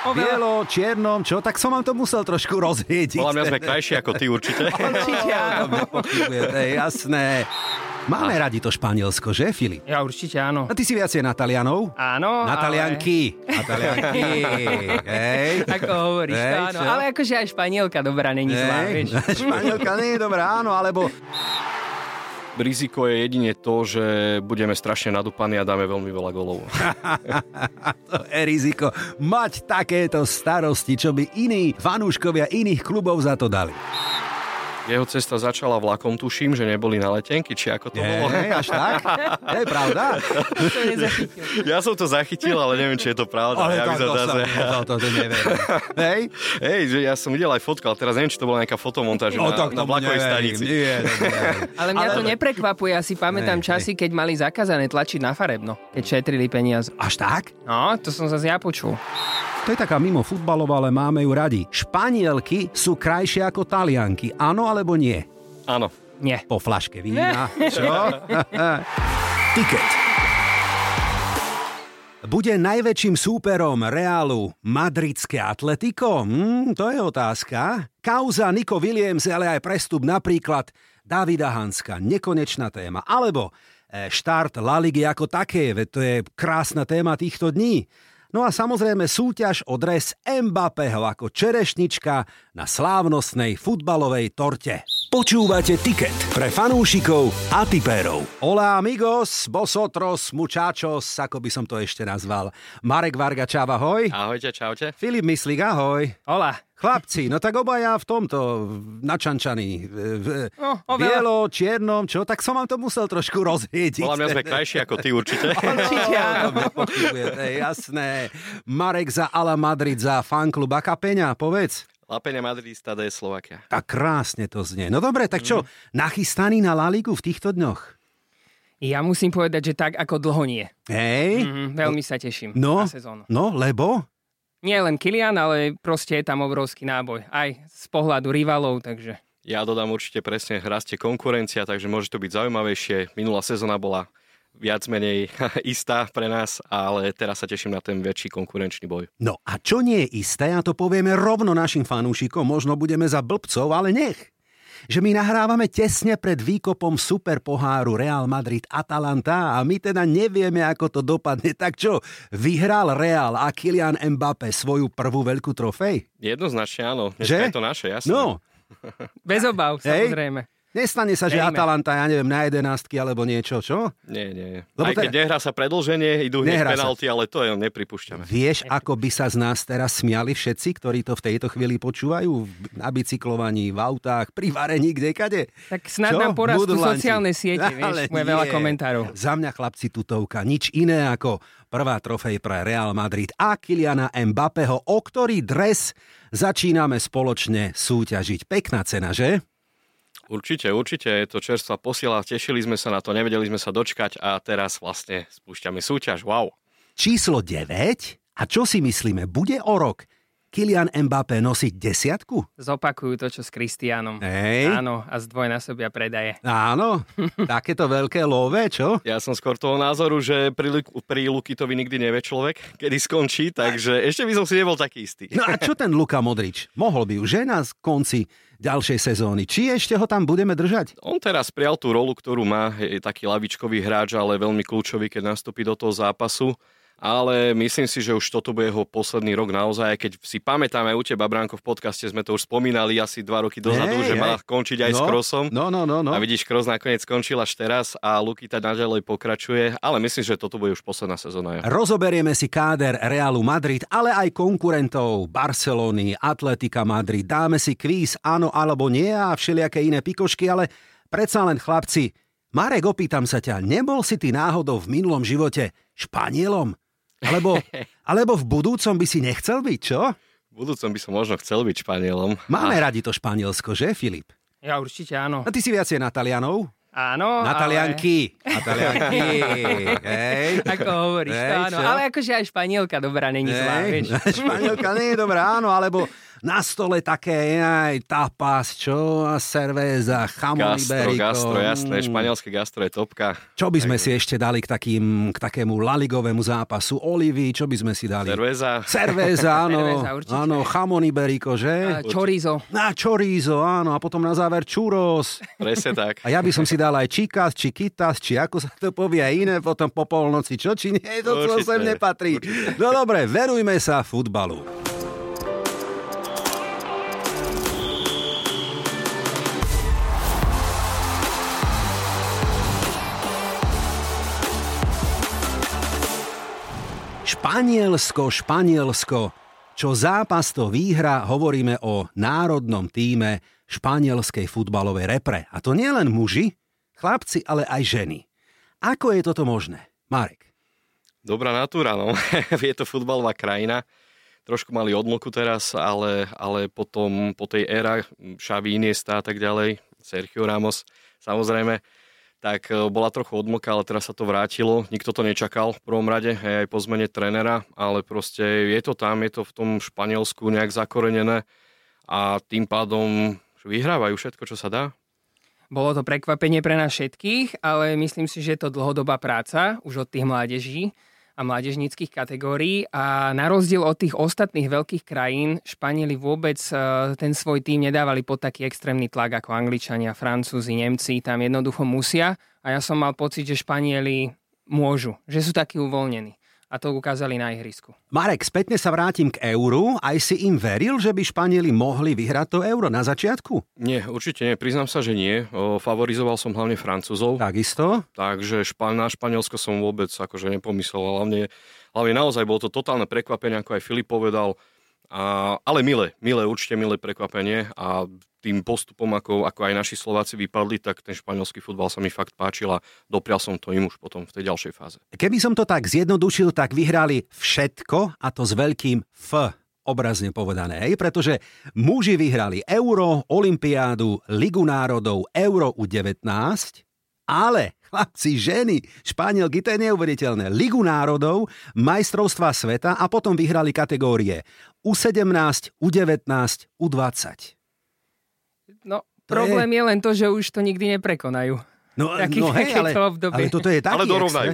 bielo, čiernom, čo? Tak som vám to musel trošku rozviediť. Podľa mňa sme krajší ako ty určite. Určite áno. Nepochybujete, jasné. Máme radi to Španielsko, že, Filip? Ja určite áno. A ty si viacej na Talianov? Áno, Na Talianky. Na Talianky. Hej. Ako hovoríš, Hej, áno. čo? Ale akože aj Španielka dobrá, není zlá, Hej. vieš. Španielka nie je dobrá, áno, alebo... Riziko je jedine to, že budeme strašne nadúpaní a dáme veľmi veľa golov. To je riziko. Mať takéto starosti, čo by iní fanúškovia iných klubov za to dali. Jeho cesta začala vlakom, tuším, že neboli na letenky, či ako to bolo. Nie, až tak? To je pravda. To nezachytil. Ja som to zachytil, ale neviem, či je to pravda. Ale Ja by som zase- to neviem. Hej? Hej, že ja som videl aj fotku, ale teraz neviem, či to bola nejaká fotomontáž na vlakovej stanici. Nie. Ale mňa to neprekvapuje, ja si pamätám časy, keď mali zakázané tlačiť na farebno, keď šetrili peniaze. Až tak? No, to som zase ja počul. To je taká mimo futbalová, ale máme ju radi. Španielky sú krajšie ako Talianky. Áno alebo nie? Áno. Nie. Po flaške vína. Čo? Tiket. Bude najväčším súperom Reálu madridské Atletico? To je otázka. Kauza Nico Williams, ale aj prestup napríklad Davida Hanska. Nekonečná téma. Alebo štart La Ligy ako také, veď to je krásna téma týchto dní. No a samozrejme súťaž o dres Mbappého ako čerešnička na slávnostnej futbalovej torte. Počúvate Tiket pre fanúšikov a tipérov. Hola amigos, vosotros, muchachos, ako by som to ešte nazval. Marek Varga, čau, ahoj. Ahojte, čaute. Filip Myslík, ahoj. Hola. Chlapci, no tak obaja v tomto načančaní. Oveľa. Bielo, čiernom, čo? Tak som vám to musel trošku rozviediť. Podľa mňa sme krajší ako ty určite. Určite áno. Nepochybujete, jasné. Marek za Ala Madrid, za fanklub. Aká peňa, povedz? La Peña Madridista de Slovakia. Tak krásne to znie. No dobre, tak čo, nachystaný na La Ligu v týchto dňoch? Ja musím povedať, že tak ako dlho nie. Hej? Veľmi sa teším No, na sezónu. no, lebo? Nie len Kylian, ale proste je tam obrovský náboj. Aj z pohľadu rivalov, takže... Ja dodám určite presne, rastie konkurencia, takže môže to byť zaujímavejšie. Minulá sezóna bola viac menej istá pre nás, ale teraz sa teším na ten väčší konkurenčný boj. No a čo nie je isté, a to povieme rovno našim fanúšikom, možno budeme za blbcov, ale nech. Že my nahrávame tesne pred výkopom superpoháru Real Madrid-Atalanta a my teda nevieme, ako to dopadne. Tak čo, vyhral Real a Kylian Mbappé svoju prvú veľkú trofej? Jednoznačne áno, dneska Že? je to naše, jasné. No, Bez obav, Hej. samozrejme. nestane sa, že Veríme. Atalanta, ja neviem, na 11 alebo niečo, čo? Nie, nie. Lebo Aj keď nehrá sa predĺženie, idú hneď Nehrá sa. penalty, ale to je nepripúšťame. Vieš, ako by sa z nás teraz smiali všetci, ktorí to v tejto chvíli počúvajú? Na bicyklovaní, v autách, pri varení, kdekade? Tak snad Čo? nám porastú Mudrlanci. sociálne siete, Ale vieš, bude veľa nie. komentárov. Za mňa, chlapci, tutovka. Nič iné ako prvá trofej pre Real Madrid a Kyliana Mbappého, o ktorý dres začíname spoločne súťažiť. Pekná cena, že? Určite, je to čerstvá posiela, tešili sme sa na to, nevedeli sme sa dočkať a teraz vlastne spúšťame súťaž, wow. Číslo 9. A čo si myslíme, bude o rok Kylian Mbappé nosiť 10? Zopakujú to, čo s Kristiánom. Hej. Áno, a zdvojnásobia predaje. Áno, takéto veľké love, čo? Ja som skôr toho názoru, že pri Lukitovi nikdy nevie človek, kedy skončí, takže ešte by som si nebol taký istý. No a čo ten Luka Modrič? Mohol by už na konci ďalšej sezóny. Či ešte ho tam budeme držať? On teraz prijal tú rolu, ktorú má, je taký lavičkový hráč, ale veľmi kľúčový, keď nastúpi do toho zápasu. Ale myslím si, že už toto bude jeho posledný rok naozaj, keď si pamätáme u teba, Bránko, v podcaste sme to už spomínali asi 2 roky dozadu, že má končiť aj s Krossom. No. A vidíš, Kroos nakoniec skončil až teraz a Lukita naďalej pokračuje, ale myslím, že toto bude už posledná sezóna. Rozoberieme si káder Realu Madrid, ale aj konkurentov Barcelony, Atletika Madrid. Dáme si kvíz áno alebo nie a všelijaké iné pikošky, ale predsa len chlapci, Marek, opýtam sa ťa, nebol si ty náhodou v minulom živote Španielom? Alebo v budúcom by si nechcel byť, čo? V budúcom by som možno chcel byť Španielom. Máme radi to Španielsko, že, Filip? Ja určite áno. A ty si viacej na Talianov? Áno, Na Talianky. Na Talianky. Hej. Ako hovoríš, Hej, to áno. čo? Ale akože aj Španielka dobrá, není zlá, vieš. Španielka nie je dobrá, áno, alebo na stole také tapas, čo? A cervéza, jamón ibérico. Gastro, jasné, španielské gastro je topka. Čo by sme si ešte dali k takému laligovému zápasu? Olivy, čo by sme si dali? Cervéza, áno. Áno, jamón ibérico, že? Chorizo. Chorizo, áno. A potom na záver churros. Presne tak. A ja by som si dal aj chicas, chiquitas, či ako sa to povie aj iné, potom po polnoci, čo? Či nie? To sem nepatrí. Určite. No dobre, verujme sa futbalu. Španielsko. Čo zápas to výhra, hovoríme o národnom tíme španielskej futbalovej repre. A to nie len muži, chlapci, ale aj ženy. Ako je toto možné? Marek. Dobrá natúra, no. Je to futbalová krajina. Trošku mali odmlku teraz, ale potom po tej éra Xavi, Iniesta a tak ďalej, Sergio Ramos, samozrejme, tak bola trochu odmlka, ale teraz sa to vrátilo. Nikto to nečakal v prvom rade, aj po zmene trénera, ale proste je to tam, je to v tom Španielsku nejak zakorenené a tým pádom vyhrávajú všetko, čo sa dá. Bolo to prekvapenie pre nás všetkých, ale myslím si, že je to dlhodobá práca už od tých mládeží a mládežníckych kategórií a na rozdiel od tých ostatných veľkých krajín Španieli vôbec ten svoj tým nedávali pod taký extrémny tlak ako Angličania, Francúzi, Nemci, tam jednoducho musia a ja som mal pocit, že Španieli môžu, že sú takí uvoľnení. A to ukázali na ihrisku. Marek, spätne sa vrátim k euru. Aj si im veril, že by Španieli mohli vyhrať to euro na začiatku? Nie, určite nie. Priznám sa, že nie. Favorizoval som hlavne Francúzov. Takisto? Takže na Španielsko som vôbec akože nepomyslel. Hlavne naozaj bolo to totálne prekvapenie, ako aj Filip povedal. Ale určite milé prekvapenie a tým postupom, ako aj naši Slováci vypadli, tak ten španielský futbal sa mi fakt páčil a doprial som to im už potom v tej ďalšej fáze. Keby som to tak zjednodušil, tak vyhrali všetko a to s veľkým F, obrazne povedané, pretože muži vyhrali Euro, Olympiádu, Ligu národov, Euro U19, ale chlapci, ženy, Španielky, to je neuveriteľné, Ligu národov, majstrovstvá sveta a potom vyhrali kategórie U17, U19, U20. No, problém je len to, že už to nikdy neprekonajú. Ale toto je taký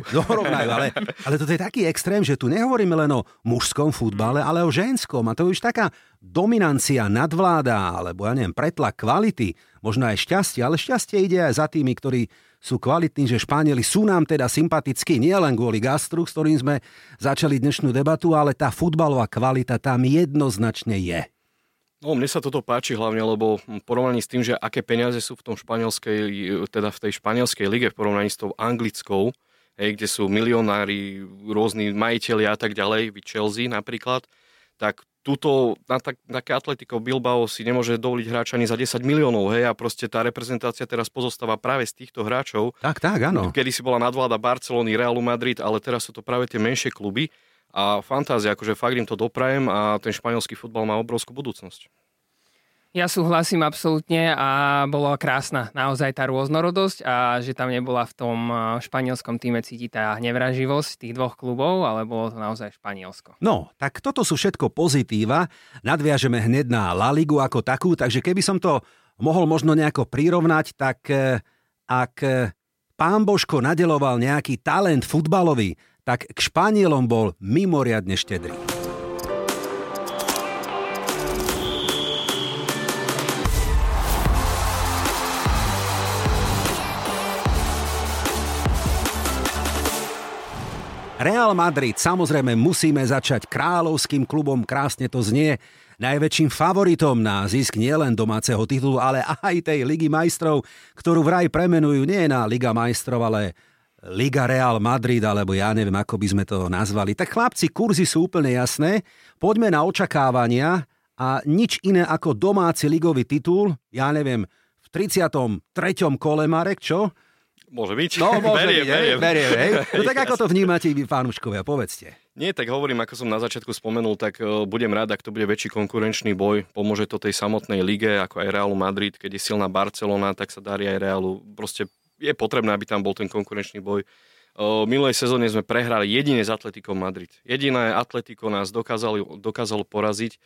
ale toto je taký extrém, že tu nehovoríme len o mužskom futbale, ale o ženskom. A to je už taká dominancia, nadvláda, alebo pretlak kvality, možno aj šťastie, ale šťastie ide aj za tými, ktorí sú kvalitní, že Španieli sú nám teda sympatickí, nielen kvôli gastru, s ktorým sme začali dnešnú debatu, ale tá futbalová kvalita tam jednoznačne je. No, mne sa toto páči hlavne, lebo v porovnaní s tým, že aké peniaze sú v tej španielskej lige v porovnaní s tou anglickou, kde sú milionári, rôzni majitelia a tak ďalej, Chelsea napríklad, tak tuto na také Atletico Bilbao si nemôže dovoliť hráč ani za 10 miliónov, a proste tá reprezentácia teraz pozostáva práve z týchto hráčov. Tak, áno. Kedy si bola nadvláda Barcelony, Realu Madrid, ale teraz sú to práve tie menšie kluby. A fantázia, akože fakt im to doprajem a ten španielský futbal má obrovskú budúcnosť. Ja súhlasím absolútne a bola krásna naozaj tá rôznorodosť a že tam nebola v tom španielskom týme cítiť tá nevraživosť tých dvoch klubov, ale bolo to naozaj Španielsko. No, tak toto sú všetko pozitíva. Nadviažeme hneď na La Ligu ako takú, takže keby som to mohol možno nejako prirovnať, tak ak pán Božko nadeľoval nejaký talent futbalový, tak k Španielom bol mimoriadne štedrý. Real Madrid, samozrejme musíme začať kráľovským klubom, krásne to znie, najväčším favoritom na zisk nielen domáceho titulu, ale aj tej Ligy majstrov, ktorú vraj premenujú nie na Liga majstrov, ale Liga Real Madrid, alebo ja neviem, ako by sme to nazvali. Tak chlapci, kurzy sú úplne jasné, poďme na očakávania a nič iné ako domáci ligový titul, ja neviem, v 33. kole, Marek, čo? Môže byť. No, môže beriem, hej. No tak ako to vnímate vy, fanúškovia, povedzte. Nie, tak hovorím, ako som na začiatku spomenul, tak budem rád, ak to bude väčší konkurenčný boj. Pomôže to tej samotnej lige, ako aj Realu Madrid. Keď je silná Barcelona, tak sa darí aj Realu. Proste je potrebné, aby tam bol ten konkurenčný boj. Minulej sezóne sme prehrali jedine s Atletikom Madrid. Jediné Atletico nás dokázalo poraziť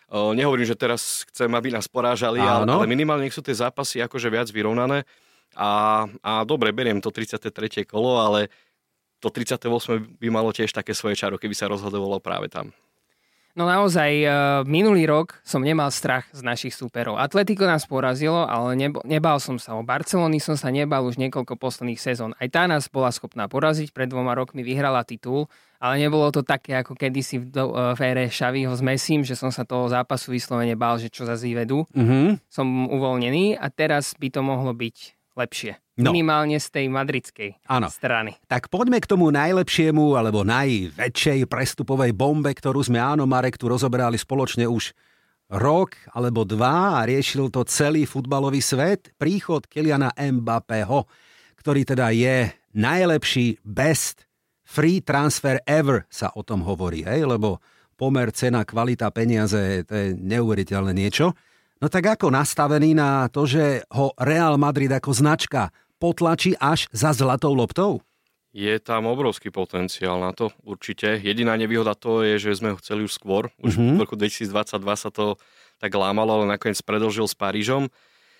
Nehovorím, že teraz chcem, aby nás porážali, ale minimálne nech sú tie zápasy akože viac vyrovnané. A dobre, beriem to 33. kolo, ale to 38. by malo tiež také svoje čaro, keby sa rozhodovalo práve tam. No naozaj, minulý rok som nemal strach z našich súperov. Atletico nás porazilo, ale nebál som sa. O Barcelony som sa nebál už niekoľko posledných sezón. Aj tá nás bola schopná poraziť. Pred 2 rokmi vyhrala titul, ale nebolo to také ako kedysi v ére Xaviho s Messim, že som sa toho zápasu vyslovene bál, že čo za zívedu. Som uvoľnený a teraz by to mohlo byť lepšie. Minimálne z tej madridskej strany. Tak poďme k tomu najlepšiemu alebo najväčšej prestupovej bombe, ktorú sme, áno, Marek, tu rozoberali spoločne už rok alebo 2 a riešil to celý futbalový svet. Príchod Kyliana Mbappého, ktorý teda je najlepší best free transfer ever, sa o tom hovorí, hej? Lebo pomer, cena, kvalita, peniaze, to je neuveriteľné niečo. No tak ako nastavený na to, že ho Real Madrid ako značka potlačí až za zlatou loptou? Je tam obrovský potenciál na to, určite. Jediná nevýhoda to je, že sme ho chceli už skôr. Už v roku 2022 sa to tak lámalo, ale nakoniec predĺžil s Parížom.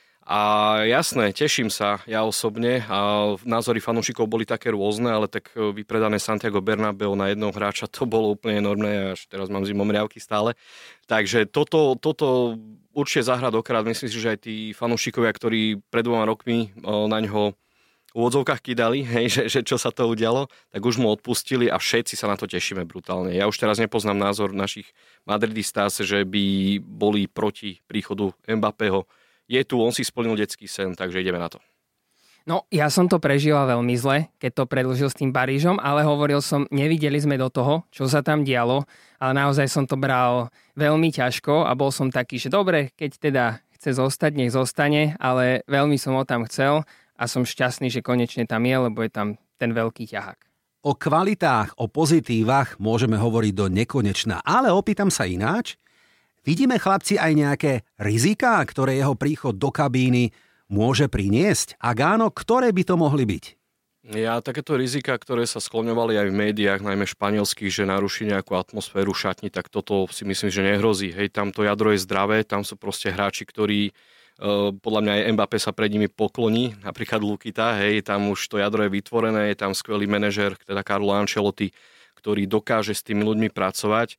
A jasné, teším sa ja osobne. A názory fanúšikov boli také rôzne, ale tak vypredané Santiago Bernabéu na jednoho hráča, to bolo úplne enormné. Až teraz mám zimomriavky stále. Takže toto určite zahrá dokrát. Myslím si, že aj tí fanúšikovia, ktorí pred 2 rokmi na ňo v úvodzovkách kydali, hej, že čo sa to udialo, tak už mu odpustili a všetci sa na to tešíme brutálne. Ja už teraz nepoznám názor našich madridistás, že by boli proti príchodu Mbappého. Je tu, on si splnil detský sen, takže ideme na to. No, ja som to prežila veľmi zle, keď to predĺžil s tým Parížom, ale hovoril som, nevideli sme do toho, čo sa tam dialo, ale naozaj som to bral veľmi ťažko a bol som taký, že dobre, keď teda chce zostať, nech zostane, ale veľmi som ho tam chcel a som šťastný, že konečne tam je, lebo je tam ten veľký ťahák. O kvalitách, o pozitívach môžeme hovoriť do nekonečna, ale opýtam sa ináč. Vidíme, chlapci, aj nejaké riziká, ktoré jeho príchod do kabíny môže priniesť? Ak áno, ktoré by to mohli byť? Ja takéto rizika, ktoré sa skloňovali aj v médiách, najmä španielských, že naruší nejakú atmosféru šatni, tak toto si myslím, že nehrozí. Hej, tam to jadro je zdravé, tam sú proste hráči, ktorí podľa mňa aj Mbappé sa pred nimi pokloní, napríklad Lukita, hej, tam už to jadro je vytvorené, je tam skvelý manažer, teda Carlo Ancelotti, ktorý dokáže s tými ľuďmi pracovať.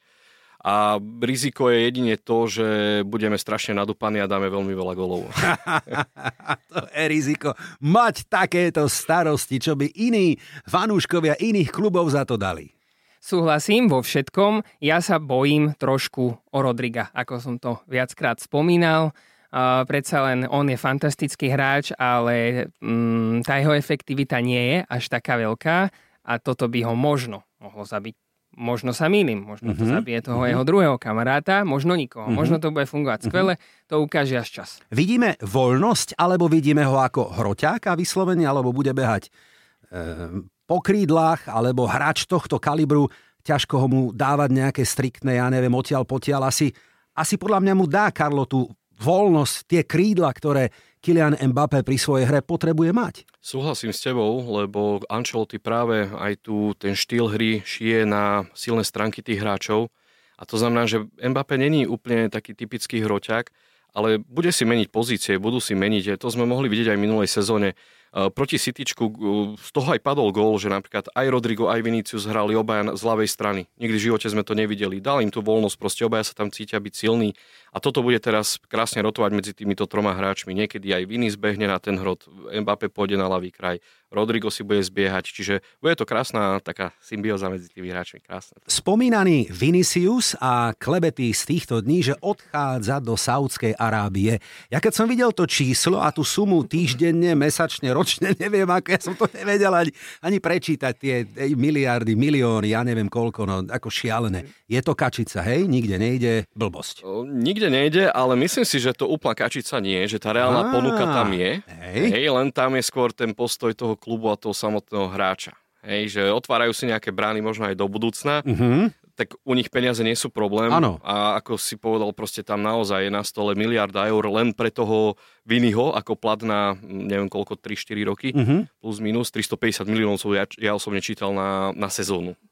A riziko je jedine to, že budeme strašne nadúpaní a dáme veľmi veľa golov. To je riziko. Mať takéto starosti, čo by iní fanúškovia iných klubov za to dali. Súhlasím vo všetkom. Ja sa bojím trošku o Rodriga, ako som to viackrát spomínal. Predsa len on je fantastický hráč, ale tá jeho efektivita nie je až taká veľká a toto by ho možno mohlo zabiť. Možno sa mýlim, možno to zabije toho jeho druhého kamaráta, možno nikoho, možno to bude fungovať skvele, to ukáže až čas. Vidíme voľnosť, alebo vidíme ho ako hroťáka vyslovene, alebo bude behať po krídlach, alebo hráč tohto kalibru, ťažko ho mu dávať nejaké striktné, ja neviem, odtiaľ potiaľ. Asi podľa mňa mu dá Carlo tú voľnosť, tie krídla, ktoré Kylian Mbappé pri svojej hre potrebuje mať. Súhlasím s tebou, lebo Ancelotti práve aj tu ten štýl hry šije na silné stránky tých hráčov. A to znamená, že Mbappé není úplne taký typický hroťák, ale bude si meniť pozície, budú si meniť. To sme mohli vidieť aj v minulej sezóne. Proti Cityčku z toho aj padol gól, že napríklad aj Rodrigo, aj Vinicius hrali obaja z ľavej strany. Nikdy v živote sme to nevideli. Dal im tú voľnosť, proste obaja sa tam cítia byť silní. A toto bude teraz krásne rotovať medzi týmito 3 hráčmi. Niekedy aj Vini zbehne na ten hrot, Mbappé pôjde na ľavý kraj, Rodrigo si bude zbiehať. Čiže bude to krásna taká symbióza medzi tými hráčmi. Krásne. Spomínaný Vinicius a klebety z týchto dní, že odchádza do Saúdskej Arábie. Ja keď som videl to číslo a tú sumu týždenne, mesačne, ročne, neviem ako, ja som to nevedel ani prečítať, tie miliardy, milióny, ja neviem koľko, no ako šialené. Je to kačica, hej? Nikde nejde, blbosť. Nikde nejde, ale myslím si, že to úplná kačica nie, že tá reálna ponuka tam je. Hej, len tam je skôr ten postoj toho klubu a toho samotného hráča. Hej, že otvárajú si nejaké brány možno aj do budúcna, tak u nich peniaze nie sú problém. Ano. A ako si povedal, proste tam naozaj je na stole miliarda eur len pre toho Viniho, ako plat na neviem koľko, 3-4 roky, plus minus 350 miliónov, ja osobne čítal na sezónu.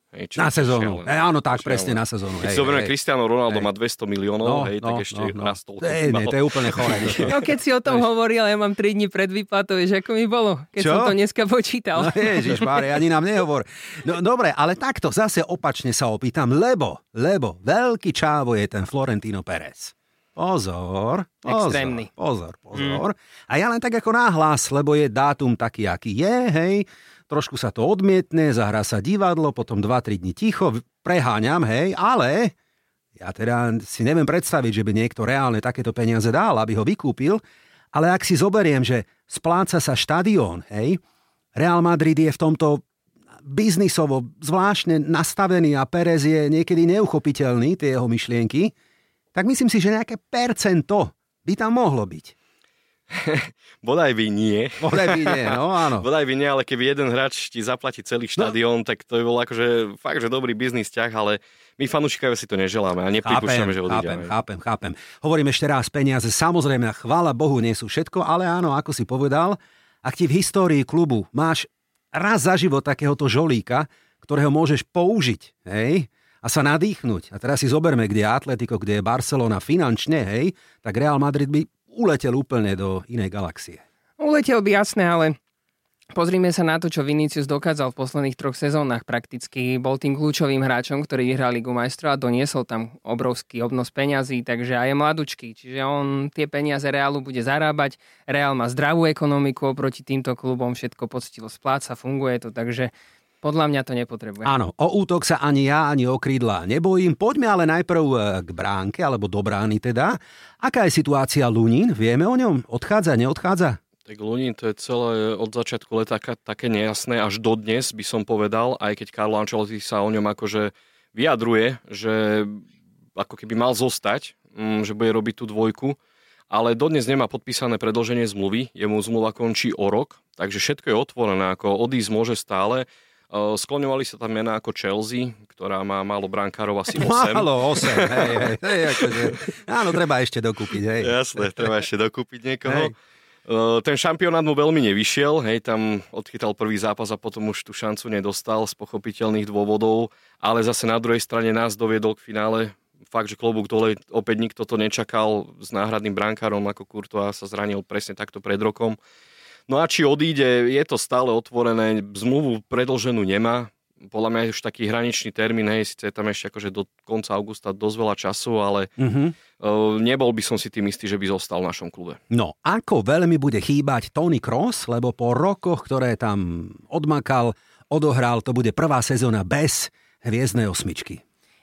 Na sezónu. Áno, tak presne na sezónu. Keď si zoberieme, Cristiano Ronaldo má 200 miliónov, tak ešte rastol. To je úplne chore. No keď si o tom hovoril, ja mám 3 dní pred výplatou, vieš, ako mi bolo, keď som to dneska počítal. No ježišmári, ani nám nehovor. No dobre, ale takto zase opačne sa opýtam, lebo veľký čávo je ten Florentino Pérez. Pozor. Extrémny. Pozor. A ja len tak ako náhlas, lebo je dátum taký, aký je, hej. Trošku sa to odmietne, zahrá sa divadlo, potom 2-3 dní ticho, preháňam, hej, ale ja teda si neviem predstaviť, že by niekto reálne takéto peniaze dal, aby ho vykúpil, ale ak si zoberiem, že spláca sa štadión, hej, Real Madrid je v tomto biznisovo zvláštne nastavený a Pérez je niekedy neuchopiteľný, tie jeho myšlienky, tak myslím si, že nejaké percento by tam mohlo byť. Bodaj by nie, no áno. Bodaj by nie, ale keby jeden hráč ti zaplatí celý štadión, tak to by bol akože fakt, že dobrý biznis ťah, ale my fanúšikovia si to neželáme a nepripúšťame, že odíde. Chápem. Hovorím ešte raz, peniaze samozrejme, chvála Bohu, nie sú všetko, ale áno, ako si povedal, ak ti v histórii klubu máš raz za život takéhoto žolíka, ktorého môžeš použiť, hej, a sa nadýchnuť. A teraz si zoberme, kde je Atletico, kde je Barcelona finančne, hej, tak Real Madrid by uletel úplne do inej galaxie. Uletel by, jasné, ale pozrime sa na to, čo Vinicius dokázal v posledných 3 sezónach. Prakticky bol tým kľúčovým hráčom, ktorý vyhral Ligu majstrov a doniesol tam obrovský obnos peňazí, takže aj je mladučký. Čiže on tie peniaze Realu bude zarábať. Real má zdravú ekonomiku oproti týmto klubom, všetko poctivo spláca, funguje to, takže podľa mňa to nepotrebuje. Áno, o útok sa ani ja, ani o krídla nebojím. Poďme ale najprv k bránke, alebo do brány teda. Aká je situácia Lunín? Vieme o ňom? Odchádza, neodchádza? Tak Lunín, to je celé od začiatku leta také nejasné, až dodnes by som povedal, aj keď Carlo Ancelotti sa o ňom akože vyjadruje, že ako keby mal zostať, že bude robiť tú dvojku, ale dodnes nemá podpísané predĺženie zmluvy, jemu zmluva končí o rok, takže všetko je otvorené, ako odísť môže stále. Skloňovali sa tam mená ako Chelsea, ktorá má málo brankárov, asi 8. Málo 8, hej, akože, áno, treba ešte dokúpiť, hej. Jasné, treba ešte dokúpiť niekoho. Hej. Ten šampionát mu veľmi nevyšiel, hej, tam odchytal prvý zápas a potom už tú šancu nedostal z pochopiteľných dôvodov, ale zase na druhej strane nás doviedol k finále. Fakt, že klobúk dole, opäť nikto to nečakal, s náhradným brankárom ako Courtois sa zranil presne takto pred rokom. No a či odíde, je to stále otvorené, zmluvu predĺženú nemá. Podľa mňa je už taký hraničný termín, hej, síce je tam ešte akože do konca augusta dosť veľa času, ale nebol by som si tým istý, že by zostal v našom klube. No, ako veľmi bude chýbať Toni Kroos, lebo po rokoch, ktoré tam odmakal, odohral, to bude prvá sezóna bez hviezdnej osmičky.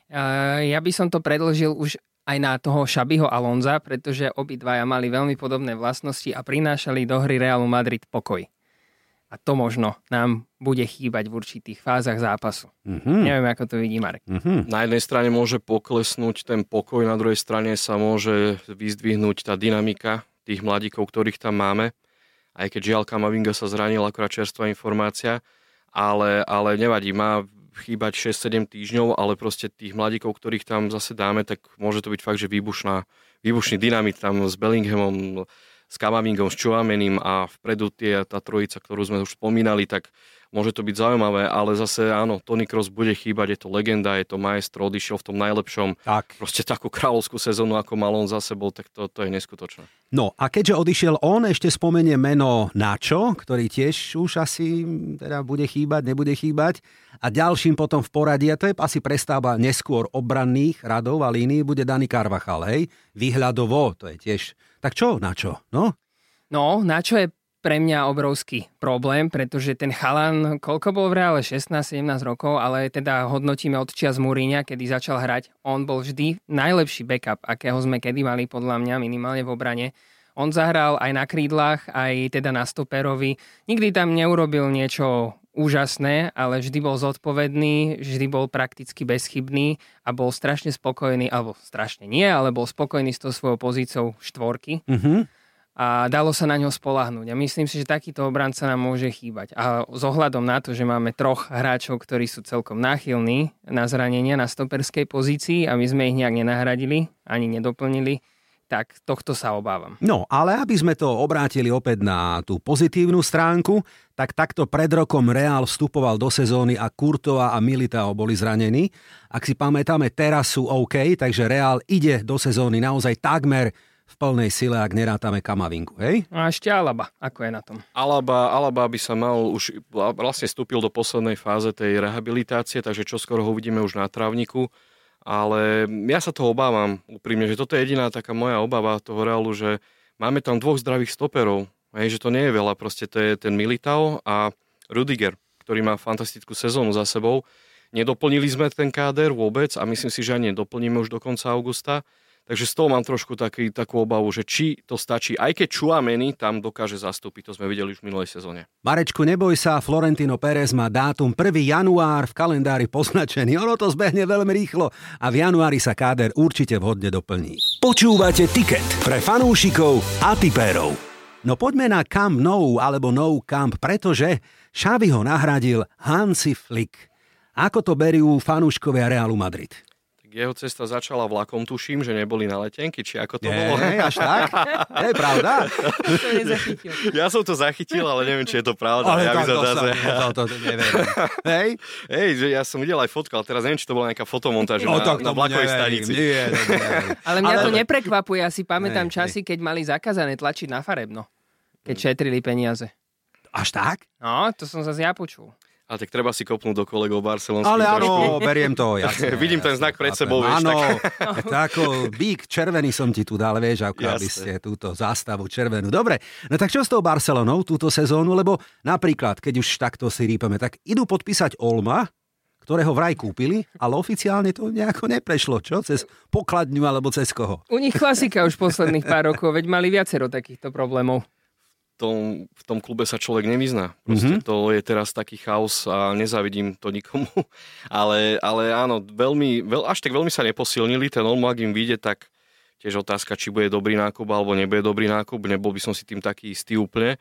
Ja by som to predĺžil už aj na toho Xabiho Alonza, pretože obidvaja mali veľmi podobné vlastnosti a prinášali do hry Realu Madrid pokoj. A to možno nám bude chýbať v určitých fázach zápasu. Neviem, ako to vidí Marek. Na jednej strane môže poklesnúť ten pokoj, na druhej strane sa môže vyzdvihnúť tá dynamika tých mladíkov, ktorých tam máme. Aj keď žiaľ Kamavinga sa zranil, akorát čerstvá informácia, ale nevadí, má chýbať 6-7 týždňov, ale proste tých mladíkov, ktorých tam zase dáme, tak môže to byť fakt, že výbušný dynamit tam s Bellinghamom, s Kamavingom, s Chouamenim a vpredu tá trojica, ktorú sme už spomínali, tak môže to byť zaujímavé, ale zase áno, Toni Kroos bude chýbať, je to legenda, je to maestro, odišiel v tom najlepšom, proste takú kráľovskú sezónu, ako mal on za sebou, tak to je neskutočné. No a keďže odišiel on, ešte spomeniem meno Nacho, ktorý tiež už asi teda bude chýbať, nebude chýbať. A ďalším potom v poradí, a to je asi prestáva neskôr obranných radov a línií, bude Dani Carvajal, hej? Výhľadovo, to je tiež. Tak čo, Nacho, no? No, Nacho je pre mňa obrovský problém, pretože ten chalan, koľko bol v Reále? 16-17 rokov, ale teda hodnotíme od čias Mourinha, kedy začal hrať. On bol vždy najlepší backup, akého sme kedy mali, podľa mňa, minimálne v obrane. On zahral aj na krídlach, aj teda na stoperovi. Nikdy tam neurobil niečo úžasné, ale vždy bol zodpovedný, vždy bol prakticky bezchybný a bol strašne spokojný, alebo strašne nie, ale bol spokojný s tou svojou pozíciou štvorky. A dalo sa na ňo spoľahnúť. A myslím si, že takýto obranca nám môže chýbať. A s ohľadom na to, že máme 3 hráčov, ktorí sú celkom náchylní na zranenia na stoperskej pozícii a my sme ich nejak nenahradili, ani nedoplnili, tak tohto sa obávam. No, ale aby sme to obrátili opäť na tú pozitívnu stránku, tak takto pred rokom Real vstupoval do sezóny a Courtois a Militao boli zranení. Ak si pamätáme, teraz sú OK, takže Real ide do sezóny naozaj takmer v plnej sile, ak nerátame Kamavinku, hej? A ešte Alaba, ako je na tom? Alaba by sa mal už, vlastne vstúpil do poslednej fáze tej rehabilitácie, takže čoskoro ho uvidíme už na trávniku. Ale ja sa toho obávam úprimne, že toto je jediná taká moja obava toho Realu, že máme tam 2 zdravých stoperov, že to nie je veľa, proste to je ten Militao a Rudiger, ktorý má fantastickú sezónu za sebou. Nedoplnili sme ten káder vôbec a myslím si, že ani nedoplníme už do konca augusta. Takže z toho mám trošku takú obavu, že či to stačí, aj keď Tchouaméni tam dokáže zastúpiť, to sme videli už v minulej sezóne. Marečku, neboj sa, Florentino Pérez má dátum 1. január v kalendári poznačený. Ono to zbehne veľmi rýchlo a v januári sa káder určite vhodne doplní. Počúvate Tiket pre fanúšikov a tipérov. No poďme na Camp Nou alebo No Camp, pretože Xavi ho nahradil Hansi Flick. Ako to berú fanúškovia Realu Madrid? Jeho cesta začala vlakom, tuším, že neboli na letenky, či ako to bolo. Až tak? To je pravda? To nezachytil. Ja som to zachytil, ale neviem, či je to pravda. Ale ja to neviem. Hej, že ja som videl aj fotku, ale teraz neviem, či to bola nejaká fotomontáž na vlakovej stanici. Nie. Ale mňa to neprekvapuje, ja si pamätám časy, keď mali zakázané tlačiť na farebno, keď šetrili peniaze. Až tak? No, to som zase ja počul. A tak treba si kopnúť do kolegov barcelonských. Ale trošku. áno, beriem to, jasne. Vidím ten znak pred sebou, vieš. Áno, tako bík červený som ti tu dal, vieš, ako aby ste túto zástavu červenú. Dobre, no tak čo s tou Barcelonou túto sezónu, lebo napríklad, keď už takto si rýpame, tak idú podpísať Olma, ktorého vraj kúpili, ale oficiálne to nejako neprešlo, čo? Cez pokladňu alebo cez koho? U nich klasika už posledných pár rokov, veď mali viacero takýchto problémov. V tom klube sa človek nevyzná. Proste to je teraz taký chaos a nezávidím to nikomu. Ale áno, až tak veľmi sa neposilnili. Ten Olmo, ak im vyjde, tak tiež otázka, či bude dobrý nákup alebo nebude dobrý nákup. Nebol by som si tým taký istý úplne.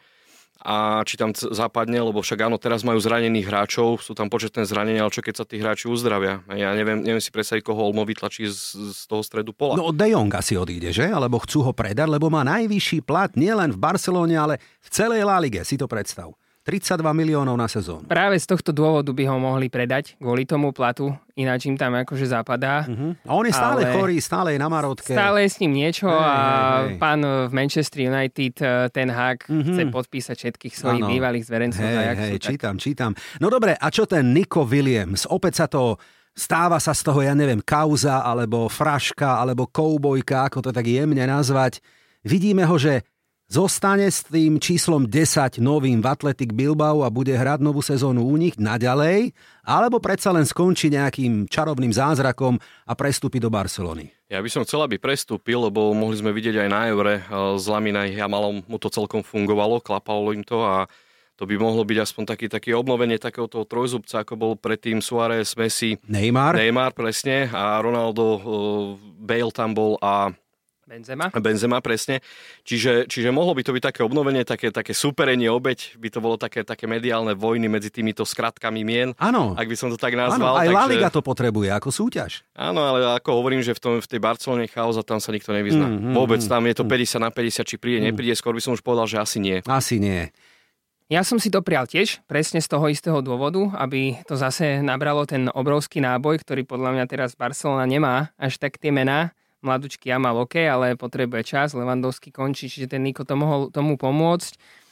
A či tam zapadne, lebo však áno, teraz majú zranených hráčov, sú tam početné zranenia, ale čo keď sa tí hráči uzdravia? Ja neviem si predstaviť, koho Olmo vytlačí z toho stredu pola. No De Jong asi odíde, že? Alebo chcú ho predať, lebo má najvyšší plat nielen v Barcelone, ale v celej La Lige, si to predstav. 32 miliónov na sezónu. Práve z tohto dôvodu by ho mohli predať, kvôli tomu platu, ináč im tam akože zapadá. A on je stále chorý, stále je na marotke. Stále je s ním niečo a pán v Manchester United, Ten Hag, chce podpísať všetkých svojich bývalých zverencov. Čítam. No dobre, a čo ten Nico Williams? Opäť stáva sa z toho, ja neviem, kauza, alebo fraška, alebo koubojka, ako to tak jemne nazvať. Vidíme ho, že zostane s tým číslom 10 novým v Athletic Bilbao a bude hrať novú sezónu u nich naďalej, alebo predsa len skončí nejakým čarobným zázrakom a prestúpi do Barcelony? Ja by som chcel, aby prestúpil, lebo mohli sme vidieť aj na Eure s Lamine Yamalom, mu to celkom fungovalo, klapalo im to a to by mohlo byť aspoň také obnovenie takého toho trojzubca, ako bol predtým Suárez, Messi, Neymar presne a Ronaldo, Bale tam bol a Benzema, presne. Čiže mohlo by to byť také obnovenie, také súperenie, obeť, by to bolo také mediálne vojny medzi týmito skratkami mien. Áno. Ak by som to tak nazval. Áno, aj La Liga to potrebuje ako súťaž. Áno, ale ako hovorím, že v tej Barcelone chaos a tam sa nikto nevyzná. Vôbec tam je to 50/50, či príde, nepríde. Skôr by som už povedal, že asi nie. Asi nie. Ja som si to prial tiež, presne z toho istého dôvodu, aby to zase nabralo ten obrovský náboj, ktorý podľa mňa teraz Barcelona nemá až tak tie mená. Mladučky Yamal OK, ale potrebuje čas, Lewandowski končí, čiže ten Nico to mohol tomu pomôcť.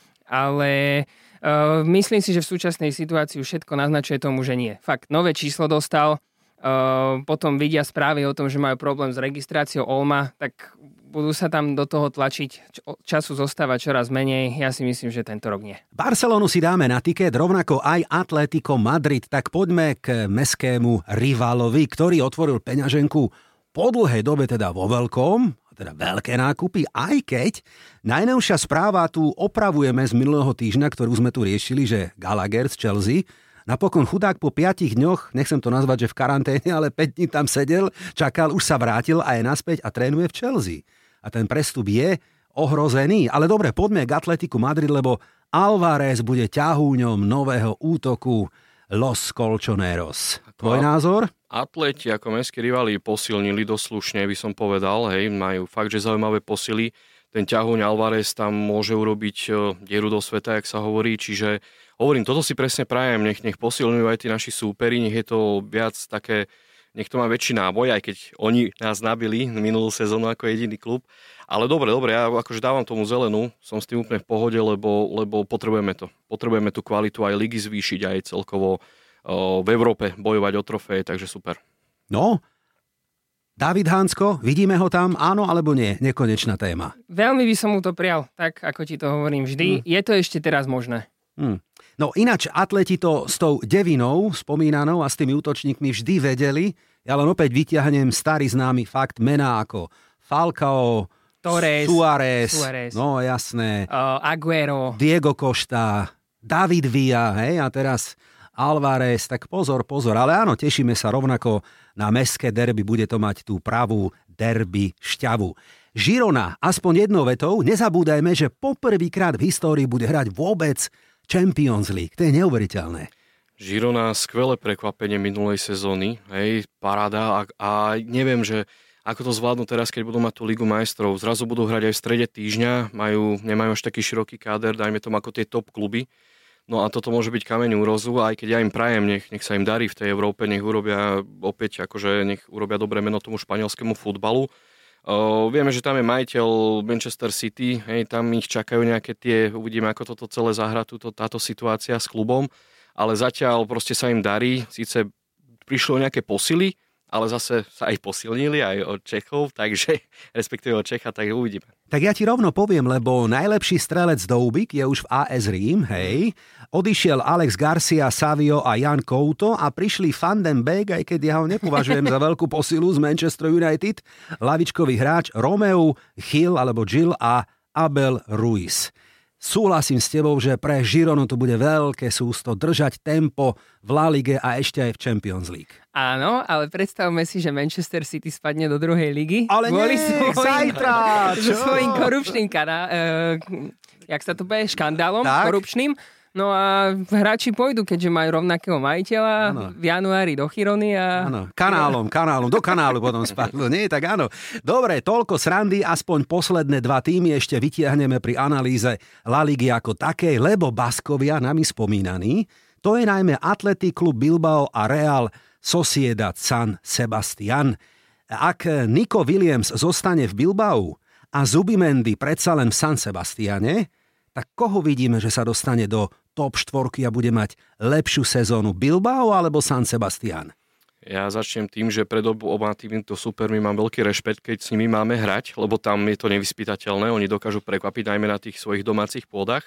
Ale myslím si, že v súčasnej situácii všetko naznačuje tomu, že nie. Fakt, nové číslo dostal, potom vidia správy o tom, že majú problém s registráciou Olma, tak budú sa tam do toho tlačiť, času zostáva čoraz menej, ja si myslím, že tento rok nie. Barcelonu si dáme na tiket, rovnako aj Atletico Madrid, tak poďme k mestskému rivalovi, ktorý otvoril peňaženku po dlhej dobe teda vo veľkom, teda veľké nákupy, aj keď najnovšia správa tu opravujeme z minulého týždňa, ktorú sme tu riešili, že Gallagher z Chelsea, napokon chudák po 5 dňoch, nechcem to nazvať, že v karanténe, ale 5 dní tam sedel, čakal, už sa vrátil a je naspäť a trénuje v Chelsea. A ten prestup je ohrozený. Ale dobre, poďme k Atletiku Madrid, lebo Alvarez bude ťahúňom nového útoku Los Colchoneros. Tvoj názor? Atleti ako mestskí rivali posilnili dosť slušne, by som povedal. Hej, majú fakt, že zaujímavé posily. Ten ťahuň Alvarez tam môže urobiť dieru do sveta, jak sa hovorí. Čiže hovorím, toto si presne prajem. Nech posilňujú aj tí naši súperi, nech je to viac také, nech to má väčší náboj, aj keď oni nás nabili minulú sezónu ako jediný klub. Ale dobre, ja akože dávam tomu zelenú, som s tým úplne v pohode, lebo potrebujeme to. Potrebujeme tú kvalitu aj ligy zvýšiť, aj celkovo v Európe bojovať o trofeje, takže super. No, David Hansko, vidíme ho tam, áno alebo nie? Nekonečná téma. Veľmi by som mu to prial, tak ako ti to hovorím vždy. Je to ešte teraz možné. No ináč atleti to s tou devinou spomínanou a s tými útočníkmi vždy vedeli. Ja len opäť vyťahnem starý známy fakt, mená ako Falcao, Torres, Suárez, no jasné, Agüero, Diego Costa, David Villa, hej, a teraz Alvarez, tak pozor, ale áno, tešíme sa rovnako na mestské derby, bude to mať tú pravú derby šťavu. Girona, aspoň jednou vetou, nezabúdajme, že poprvýkrát v histórii bude hrať vôbec Champions League, to je neuveriteľné. Girona, skvelé prekvapenie minulej sezóny, hej, paráda a neviem, že ako to zvládnu teraz, keď budú mať tú Ligu majstrov. Zrazu budú hrať aj v strede týždňa, nemajú až taký široký káder, dajme tomu ako tie top kluby. No a toto môže byť kameň úrazu, aj keď ja im prajem, nech sa im darí v tej Európe, nech urobia dobré meno tomu španielskému futbalu. Vieme, že tam je majiteľ Manchester City, hej, tam ich čakajú nejaké uvidíme, ako toto celé zahrá táto situácia s klubom, ale zatiaľ proste sa im darí, síce prišlo nejaké posily, ale zase sa aj posilnili aj od Čechov, takže respektíve od Čecha, tak uvidíme. Tak ja ti rovno poviem, lebo najlepší strelec Doubik je už v AS Rím, hej. Odišiel Alex Garcia, Savio a Jan Couto a prišli Van den Beek, aj keď ja ho nepovažujem za veľkú posilu z Manchester United, lavičkový hráč Romeu, Gil a Abel Ruiz. Súhlasím s tebou, že pre Gironu to bude veľké sústo držať tempo v La Lige a ešte aj v Champions League. Áno, ale predstavme si, že Manchester City spadne do druhej ligy. Ale nie, zajtra! So svojím korupčným jak sa to povie, škandálom tak? Korupčným. No a hráči pôjdu, keďže majú rovnakého majiteľa v januári do Girony a... Áno, kanálom, do kanálu potom spadlo. Nie, tak áno. Dobre, toľko srandy, aspoň posledné 2 týmy ešte vytiahneme pri analýze La Ligy ako takej, lebo Baskovia, nami spomínaní, to je najmä Athletic Club Bilbao a Real Sociedad San Sebastián. Ak Nico Williams zostane v Bilbao a Zubimendi predsa len v San Sebastiane, tak koho vidíme, že sa dostane do top 4 a bude mať lepšiu sezónu, Bilbao alebo San Sebastián? Ja začnem tým, že pred oboma týmito supermi mám veľký rešpekt, keď s nimi máme hrať, lebo tam je to nevyspytateľné, oni dokážu prekvapiť najmä na tých svojich domácich pôdach.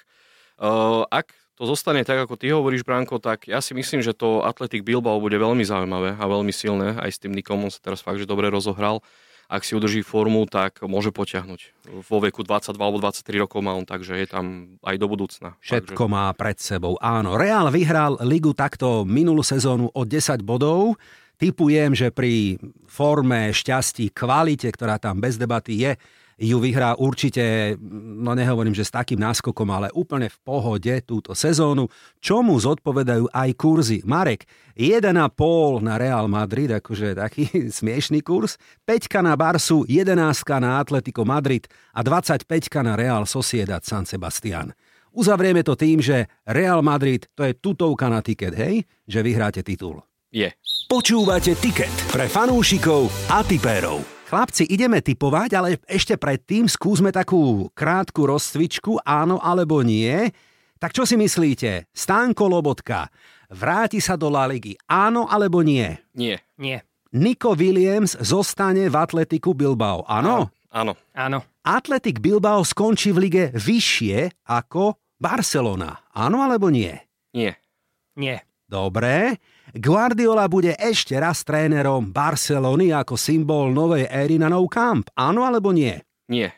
Ak to zostane tak, ako ty hovoríš, Branko, tak ja si myslím, že to Athletic Bilbao bude veľmi zaujímavé a veľmi silné, aj s tým Nikom, on sa teraz fakt, že dobre rozohral. Ak si udrží formu, tak môže potiahnuť. Vo veku 22 alebo 23 rokov má on, takže je tam aj do budúcna. Všetko má pred sebou, áno. Real vyhral ligu takto minulú sezónu o 10 bodov. Tipujem, že pri forme, šťastí, kvalite, ktorá tam bez debaty je, ju vyhrá určite, no nehovorím, že s takým náskokom, ale úplne v pohode túto sezónu, čomu zodpovedajú aj kurzy. Marek, 1,5 na Real Madrid, akože taký smiešný kurz, 5 na Barsu, 11 na Atletico Madrid a 25 na Real Sociedad San Sebastián. Uzavrieme to tým, že Real Madrid to je tutovka na tiket, hej? Že vyhráte titul. Je. Počúvate Tiket pre fanúšikov a tipérov. Chlapci, ideme tipovať, ale ešte predtým skúsme takú krátku rozcvičku, áno alebo nie. Tak čo si myslíte? Stanko Lobotka, vráti sa do La Ligy, áno alebo nie? Nie. Nie. Nico Williams zostane v Atleticu Bilbao, áno? Áno. Athletic Bilbao skončí v lige vyššie ako Barcelona, áno alebo nie? Nie. Nie. Dobre. Guardiola bude ešte raz trénerom Barcelony ako symbol novej éry na Nou Camp. Áno alebo nie? Nie.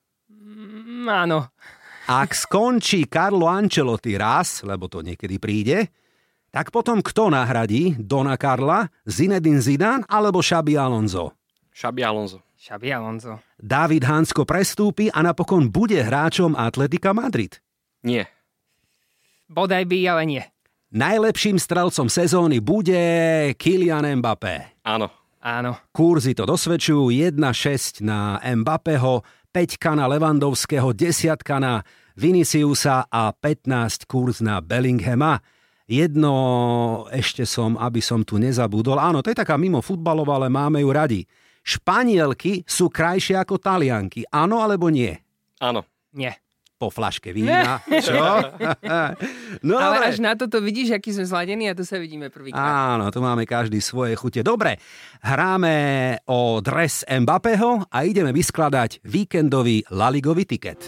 Áno. Ak skončí Carlo Ancelotti raz, lebo to niekedy príde, tak potom kto nahradí Dona Carla, Zinedine Zidane alebo Xabi Alonso? Xabi Alonso. David Hansko prestúpi a napokon bude hráčom Atletica Madrid? Nie. Bodaj by, ale nie. Najlepším strelcom sezóny bude Kylian Mbappé. Áno. Kurzy to dosvedčujú, 1,6 na Mbappého, 5 na Lewandowského, 10 na Viniciusa a 15 kurz na Bellinghama. Jedno ešte aby som tu nezabudol. Áno, to je taká mimo futbalová, ale máme ju radi. Španielky sú krajšie ako Talianky. Áno alebo nie? Áno. Nie. Po fľaške vína. Čo? No, ale až na toto vidíš, aký sme zladení a tu sa vidíme prvýkrát. Áno, tu máme každý svoje chute. Dobre, hráme o dres Mbappého a ideme vyskladať víkendový laligový tiket.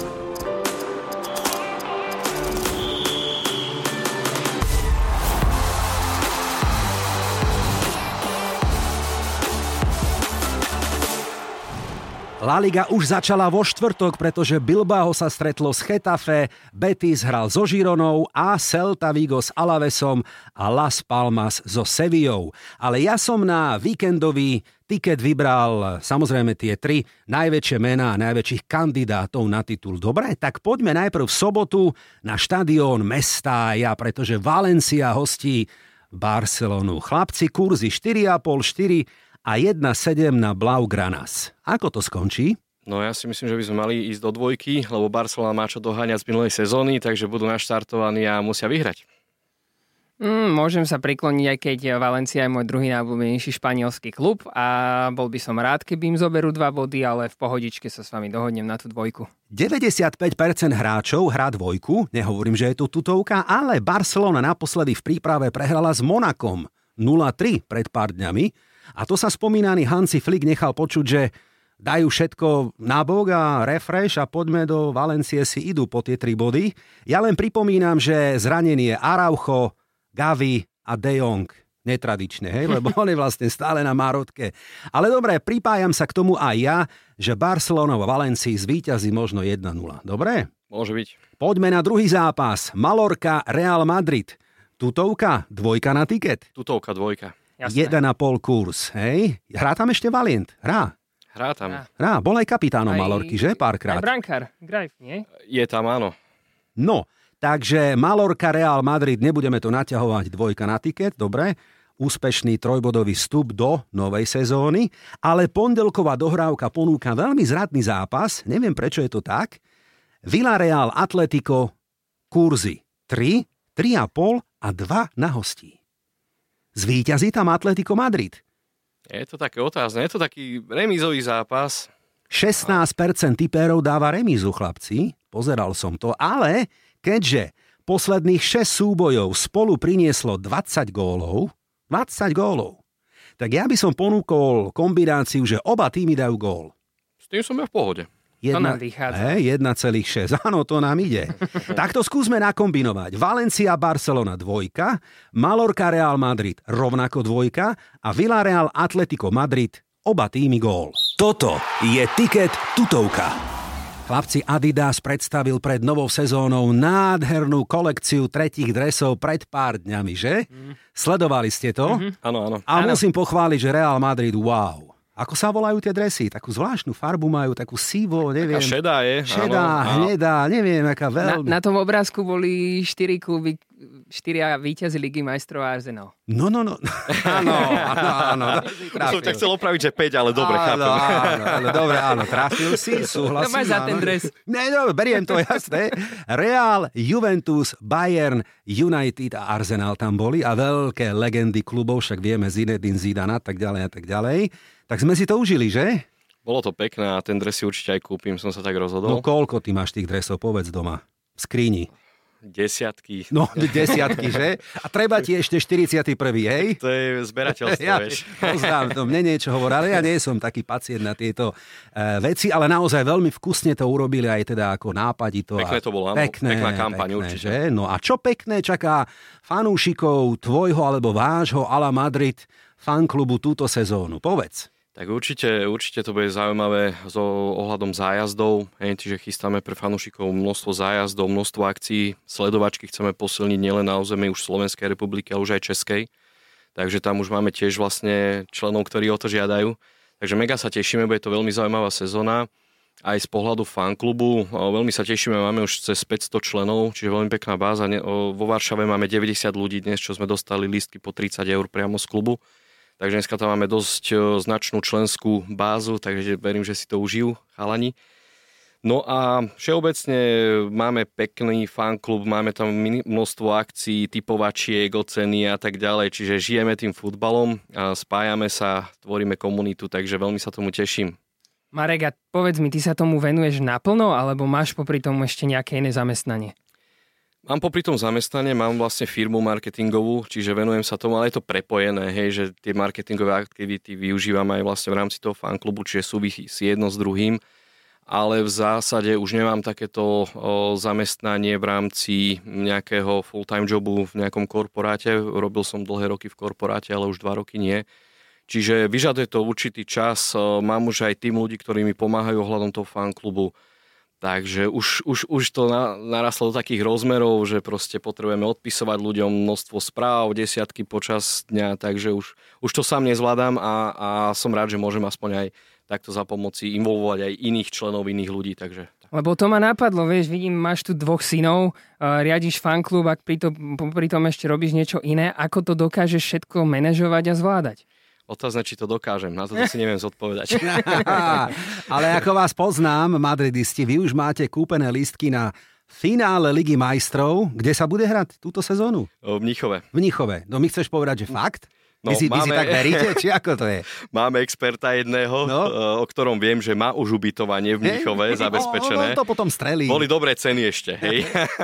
La Liga už začala vo štvrtok, pretože Bilbao sa stretlo s Getafe, Betis hral so Gironou a Celta Vigo s Alavesom a Las Palmas so Sevillou. Ale ja som na víkendový tiket vybral samozrejme tie 3 najväčšie mená a najväčších kandidátov na titul. Dobre, tak poďme najprv v sobotu na štadión Mestalla, pretože Valencia hostí Barcelonu. Chlapci, kurzy 4,5, 4 a 1,7 na Blaugranas. Ako to skončí? No ja si myslím, že by sme mali ísť do dvojky, lebo Barcelona má čo doháňať z minulej sezóny, takže budú naštartovaní a musia vyhrať. Môžem sa prikloniť, aj keď Valencia je môj druhý najobľúbenejší španielský klub a bol by som rád, keby im zoberú 2 body, ale v pohodičke sa s vami dohodnem na tú dvojku. 95% hráčov hrá dvojku, nehovorím, že je to tutovka, ale Barcelona naposledy v príprave prehrala s Monakom 0-3 pred pár dňami. A to sa spomínaný Hansi Flick nechal počuť, že dajú všetko nabok a refresh a poďme do Valencie, si idú po tie 3 body. Ja len pripomínam, že zranenie Araujo, Gavi a De Jong. Netradičné, hej? Lebo on je vlastne stále na Marotke. Ale dobre, pripájam sa k tomu aj ja, že Barcelona vo Valencii zvíťazí možno 1-0. Dobre? Môže byť. Poďme na druhý zápas. Mallorca, Real Madrid. Tutovka, 2 na tiket. Tutovka, 2. Jasné. 1,5 kurz, hej? Hrá tam ešte Valient? Hrá tam. Hrá, bol aj kapitánom Mallorky, že? Párkrát. Aj brankár, Greif, nie? Je tam, áno. No, takže Mallorca, Real Madrid, nebudeme to naťahovať 2 na tiket, dobre? Úspešný 3-bodový vstup do novej sezóny, ale pondelková dohrávka ponúka veľmi zradný zápas, neviem prečo je to tak. Villarreal, Atletico, kurzy 3, 3,5 a 2 na hostí. Zvíťazí tam Atletico Madrid. Je to také otázne, je to taký remízový zápas. 16% tipérov dáva remízu, chlapci. Pozeral som to, ale keďže posledných 6 súbojov spolu prinieslo 20 gólov, tak ja by som ponúkol kombináciu, že oba týmy dajú gól. S tým som ja v pohode. To nám vychádza. 1,6. Áno, to nám ide. Tak to skúsme nakombinovať. Valencia, Barcelona 2, Mallorca, Real Madrid rovnako 2 a Villarreal, Atletico Madrid oba týmy gól. Toto je tiket tutovka. Chlapci, Adidas predstavil pred novou sezónou nádhernú kolekciu 3 dresov pred pár dňami, že? Sledovali ste to? Áno. A musím pochváliť, že Real Madrid, wow. Ako sa volajú tie dresy? Takú zvláštnu farbu majú, takú sivo, neviem. Taká šedá je. Šedá, hnedá, neviem, aká veľmi. Na tom obrázku boli 4 kluby, 4 víťazi Ligy majstrov a Arsenal. No. Áno. Som ťa chcel opraviť, že 5, ale dobre, chápem. Áno, trafil si, súhlasím. To máš za ten dres. Beriem to, jasné. Real, Juventus, Bayern, United a Arsenal tam boli a veľké legendy klubov, však vieme Zinedine Zidane a tak ďalej. Tak sme si to užili, že? Bolo to pekné a ten dres si určite aj kúpim, som sa tak rozhodol. No koľko ty máš tých dresov, povedz doma? V skríni. Desiatky. No, desiatky, že? A treba ti ešte 41., hej? To je zberateľstvo, vieš. Poznám, to mne niečo hovorí, ale ja nie som taký pacient na tieto veci, ale naozaj veľmi vkusne to urobili aj teda ako nápadito. Pekné to bolo, áno. Pekná kampaň, určite. Že? No a čo pekné čaká fanúšikov tvojho alebo vášho Ala Madrid fanklubu túto sezónu? Povedz. Tak určite to bude zaujímavé so ohľadom zájazdov. Čiže chystáme pre fanúšikov množstvo zájazdov, množstvo akcií. Sledovačky chceme posilniť nielen na území už Slovenskej republiky, ale už aj Českej. Takže tam už máme tiež vlastne členov, ktorí o to žiadajú. Takže mega sa tešíme, bude to veľmi zaujímavá sezóna. aj z pohľadu fanklubu. Veľmi sa tešíme, máme už cez 500 členov, čiže veľmi pekná báza. Vo Varšave máme 90 ľudí dnes, čo sme dostali lístky po 30 eur priamo z klubu. Takže dneska tam máme dosť značnú členskú bázu, takže verím, že si to užijú chalani. No a všeobecne máme pekný fanklub, máme tam množstvo akcií, typovačiek, oceny a tak ďalej, čiže žijeme tým futbalom, a spájame sa, tvoríme komunitu, takže veľmi sa tomu teším. Marek, a povedz mi, ty sa tomu venuješ naplno, alebo máš popri tom ešte nejaké iné zamestnanie? Mám popri tom zamestnanie, mám vlastne firmu marketingovú, čiže venujem sa tomu, ale je to prepojené, hej, že tie marketingové aktivity využívam aj vlastne v rámci toho fanklubu, čiže súvisí jedno s druhým. Ale v zásade už nemám takéto zamestnanie v rámci nejakého full-time jobu v nejakom korporáte. Robil som dlhé roky v korporáte, ale už 2 roky nie. Čiže vyžaduje to určitý čas. Mám už aj tým ľudí, ktorí mi pomáhajú ohľadom toho fanklubu. Takže už to narastlo do takých rozmerov, že proste potrebujeme odpisovať ľuďom množstvo správ, desiatky počas dňa, takže už to sám nezvládam a som rád, že môžem aspoň aj takto za pomoci involvovať aj iných členov, iných ľudí. Takže. Lebo to ma napadlo, vieš, vidím, máš tu 2 synov, riadiš fanklub, ak pri tom ešte robíš niečo iné, ako to dokážeš všetko manažovať a zvládať? Otázne, či to dokážem, na to si neviem zodpovedať. Ale ako vás poznám, madridisti, vy už máte kúpené lístky na finále Ligy majstrov, kde sa bude hrať túto sezónu? V Mníchove. V Mníchove. No my chceš povedať, že fakt? No, vy si tak veríte, či ako to je? Máme experta jedného, o ktorom viem, že má už ubytovanie v Mníchove zabezpečené. No, to potom strelí. Boli dobré ceny ešte, hej.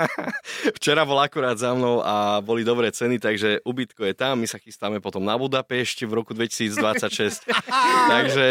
Včera bol akurát za mnou a boli dobré ceny, takže ubytko je tam. My sa chystáme potom na Budapešť v roku 2026. Takže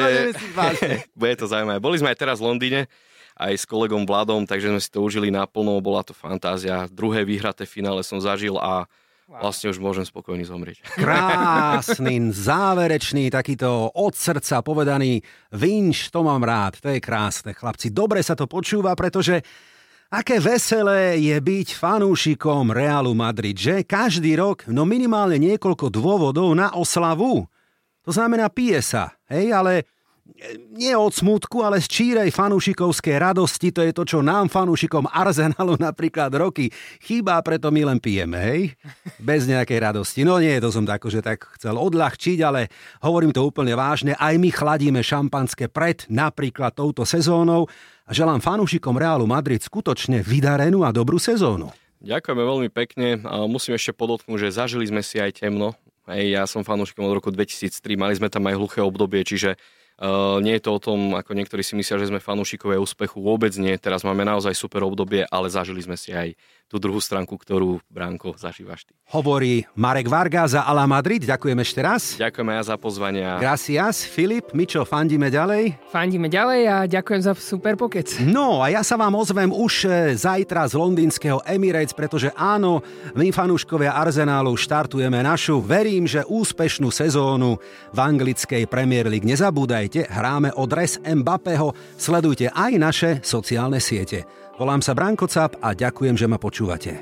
bude to zaujímavé. Boli sme aj teraz v Londýne, aj s kolegom Vladom, takže sme si to užili naplno. Bola to fantázia. Druhé vyhraté finále som zažil a vlastne už môžem spokojne zomrieť. Krásny, záverečný, takýto od srdca povedaný vinš, to mám rád, to je krásne, chlapci. Dobre sa to počúva, pretože aké veselé je byť fanúšikom Realu Madrid, že? Každý rok, no minimálne niekoľko dôvodov na oslavu. To znamená, pije sa, hej, ale nie od smutku, ale z čírej fanúšikovskej radosti, to je to, čo nám, fanúšikom Arsenalu napríklad roky chýba, preto my len pijeme, hej? Bez nejakej radosti. No nie, to som tak chcel odľahčiť, ale hovorím to úplne vážne, aj my chladíme šampanské pred napríklad touto sezónou a želám fanúšikom Realu Madrid skutočne vydarenú a dobrú sezónu. Ďakujeme veľmi pekne a musím ešte podotknúť, že zažili sme si aj temno. Hej, ja som fanúšikom od roku 2003, mali sme tam aj hluché obdobie, čiže nie je to o tom, ako niektorí si myslia, že sme fanúšikovia úspechu. Vôbec nie. Teraz máme naozaj super obdobie, ale zažili sme si aj tú druhú stránku, ktorú, Bránko, zažívaš ty. Hovorí Marek Varga za Ala Madrid. Ďakujem ešte raz. Ďakujeme aj za pozvanie. Gracias. Filip, Mičo, fandíme ďalej? Fandíme ďalej a ďakujem za super pokec. No a ja sa vám ozvem už zajtra z londýnskeho Emirates, pretože áno, my fanúškovia Arsenalu štartujeme našu, verím, že úspešnú sezónu v anglickej Premier League. Nezabúdajte, hráme o dres Mbappého, sledujte aj naše sociálne siete. Volám sa Branko Cap a ďakujem, že ma počúvate.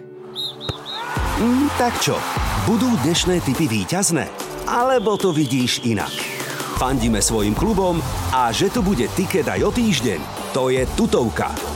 Tak čo, budú dnešné tipy víťazné? Alebo to vidíš inak? Fandíme svojim klubom a že tu bude tiket aj o týždeň, to je tutovka.